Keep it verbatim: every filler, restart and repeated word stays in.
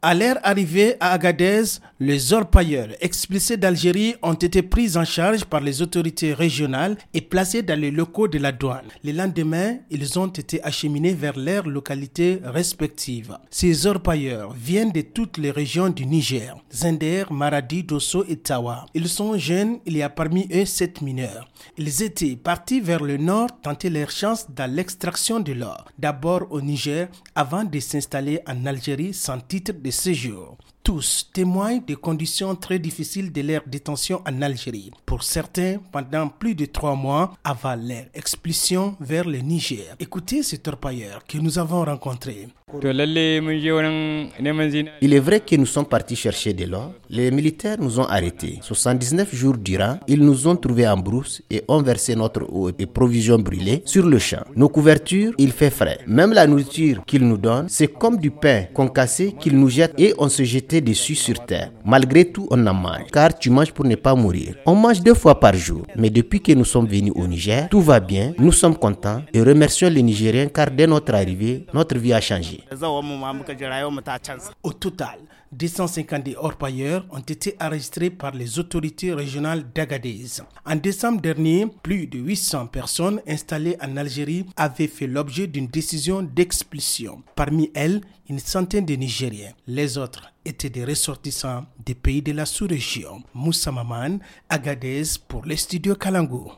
À leur arrivée à Agadez, les orpailleurs expulsés d'Algérie ont été pris en charge par les autorités régionales et placés dans les locaux de la douane. Le lendemain, ils ont été acheminés vers leurs localités respectives. Ces orpailleurs viennent de toutes les régions du Niger, Zender, Maradi, Dosso et Tawa. Ils sont jeunes, il y a parmi eux sept mineurs. Ils étaient partis vers le nord tenter leur chance dans l'extraction de l'or, d'abord au Niger avant de s'installer en Algérie sans titre de séjour. Tous témoignent des conditions très difficiles de leur détention en Algérie. Pour certains, pendant plus de trois mois avant leur expulsion vers le Niger. Écoutez cet orpailleur que nous avons rencontré. Il est vrai que nous sommes partis chercher de l'or. Les militaires nous ont arrêtés. soixante-dix-neuf jours durant, ils nous ont trouvés en brousse et ont versé notre eau et provisions brûlées sur le champ. Nos couvertures, il fait frais. Même la nourriture qu'ils nous donnent, c'est comme du pain concassé qu'ils nous jettent et on se jette dessus sur terre. Malgré tout, on en mange, car tu manges pour ne pas mourir. On mange deux fois par jour. Mais depuis que nous sommes venus au Niger, tout va bien, nous sommes contents et remercions les Nigériens car dès notre arrivée, notre vie a changé. Au total, deux cent cinquante orpailleurs ont été enregistrés par les autorités régionales d'Agadez. En décembre dernier, plus de huit cents personnes installées en Algérie avaient fait l'objet d'une décision d'expulsion. Parmi elles, une centaine de Nigériens. Les autres étaient des ressortissants des pays de la sous-région. Moussa Maman, Agadez pour les studios Kalangu.